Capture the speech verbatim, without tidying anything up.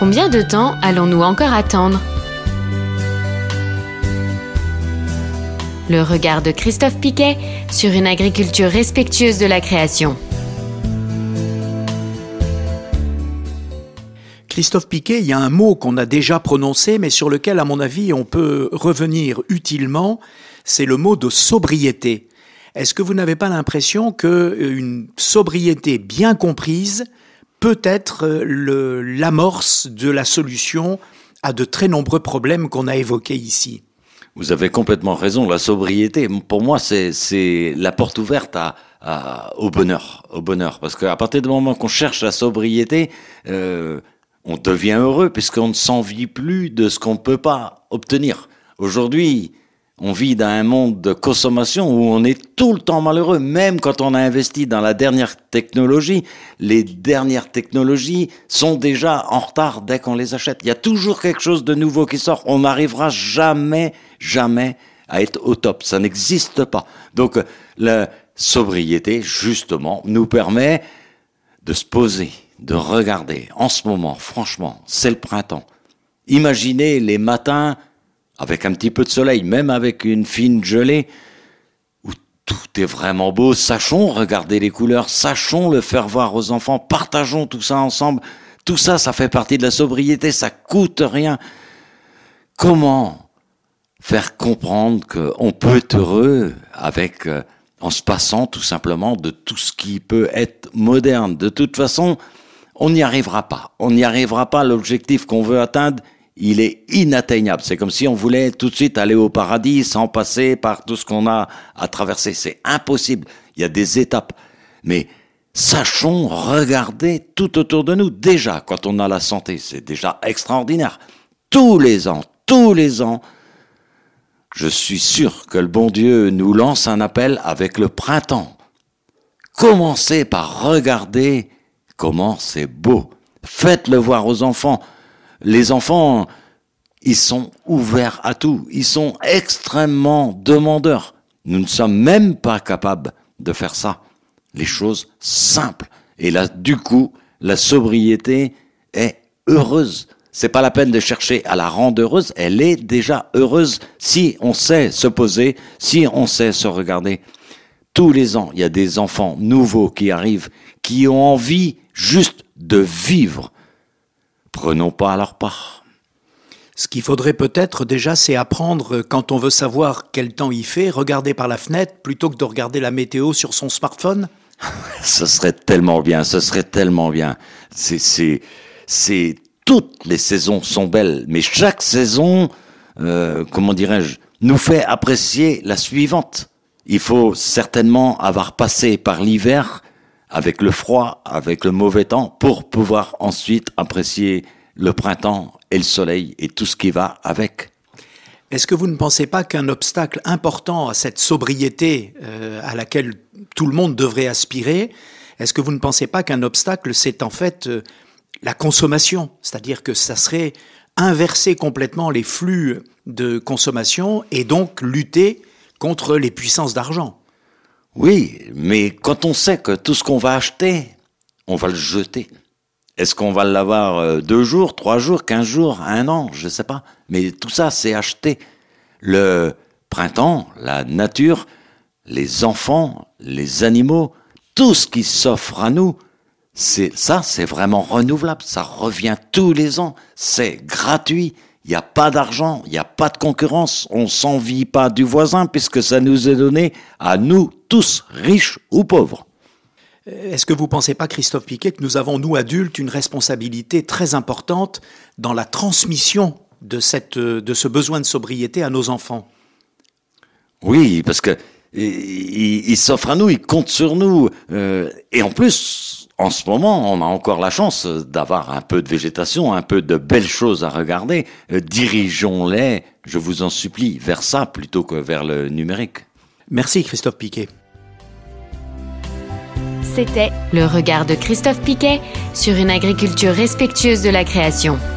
Combien de temps allons-nous encore attendre ? Le regard de Christophe Piquet sur une agriculture respectueuse de la création. Christophe Piquet, il y a un mot qu'on a déjà prononcé, mais sur lequel, à mon avis, on peut revenir utilement, c'est le mot de sobriété. Est-ce que vous n'avez pas l'impression qu'une sobriété bien comprise peut être le, l'amorce de la solution à de très nombreux problèmes qu'on a évoqués ici ? Vous avez complètement raison. La sobriété, pour moi, c'est, c'est la porte ouverte à, à, au bonheur, au bonheur. Parce qu'à partir du moment qu'on cherche la sobriété, euh, on devient heureux puisqu'on ne s'envie plus de ce qu'on ne peut pas obtenir. Aujourd'hui, on vit dans un monde de consommation où on est tout le temps malheureux, même quand on a investi dans la dernière technologie. Les dernières technologies sont déjà en retard dès qu'on les achète. Il y a toujours quelque chose de nouveau qui sort. On n'arrivera jamais, jamais à être au top. Ça n'existe pas. Donc, la sobriété, justement, nous permet de se poser, de regarder. En ce moment, franchement, c'est le printemps. Imaginez les matins avec un petit peu de soleil, même avec une fine gelée, où tout est vraiment beau. Sachons regarder les couleurs, sachons le faire voir aux enfants, partageons tout ça ensemble. Tout ça, ça fait partie de la sobriété, ça coûte rien. Comment faire comprendre qu'on peut être heureux avec, euh, en se passant tout simplement de tout ce qui peut être moderne. De toute façon, on n'y arrivera pas. On n'y arrivera pas. L'objectif qu'on veut atteindre, il est inatteignable. C'est comme si on voulait tout de suite aller au paradis sans passer par tout ce qu'on a à traverser. C'est impossible. Il y a des étapes. Mais sachons regarder tout autour de nous. Déjà, quand on a la santé, c'est déjà extraordinaire. Tous les ans, tous les ans, je suis sûr que le bon Dieu nous lance un appel avec le printemps. Commencez par regarder comment c'est beau. Faites-le voir aux enfants. Les enfants, ils sont ouverts à tout. Ils sont extrêmement demandeurs. Nous ne sommes même pas capables de faire ça. Les choses simples. Et là, du coup, la sobriété est heureuse. C'est pas la peine de chercher à la rendre heureuse. Elle est déjà heureuse si on sait se poser, si on sait se regarder. Tous les ans, il y a des enfants nouveaux qui arrivent, qui ont envie juste de vivre. Prenons pas à leur part. Ce qu'il faudrait peut-être déjà, c'est apprendre, quand on veut savoir quel temps il fait, regarder par la fenêtre plutôt que de regarder la météo sur son smartphone. Ce serait tellement bien, ce serait tellement bien. C'est, c'est, c'est, toutes les saisons sont belles, mais chaque saison, euh, comment dirais-je, nous fait apprécier la suivante. Il faut certainement avoir passé par l'hiver, avec le froid, avec le mauvais temps, pour pouvoir ensuite apprécier le printemps et le soleil et tout ce qui va avec. Est-ce que vous ne pensez pas qu'un obstacle important à cette sobriété euh, à laquelle tout le monde devrait aspirer, est-ce que vous ne pensez pas qu'un obstacle, c'est en fait euh, la consommation ? C'est-à-dire que ça serait inverser complètement les flux de consommation et donc lutter contre les puissances d'argent. Oui, mais quand on sait que tout ce qu'on va acheter, on va le jeter. Est-ce qu'on va l'avoir deux jours, trois jours, quinze jours, un an, je ne sais pas. Mais tout ça, c'est acheté. Le printemps, la nature, les enfants, les animaux, tout ce qui s'offre à nous, c'est ça, c'est vraiment renouvelable. Ça revient tous les ans. C'est gratuit. Il n'y a pas d'argent, il n'y a pas de concurrence, on ne s'envie pas du voisin puisque ça nous est donné à nous tous, riches ou pauvres. Est-ce que vous ne pensez pas, Christophe Piquet, que nous avons, nous adultes, une responsabilité très importante dans la transmission de, cette, de ce besoin de sobriété à nos enfants ? Oui, parce que il, il s'offre à nous, il compte sur nous. Euh, et en plus, en ce moment, on a encore la chance d'avoir un peu de végétation, un peu de belles choses à regarder. Euh, dirigeons-les, je vous en supplie, vers ça plutôt que vers le numérique. Merci Christophe Piquet. C'était le regard de Christophe Piquet sur une agriculture respectueuse de la création.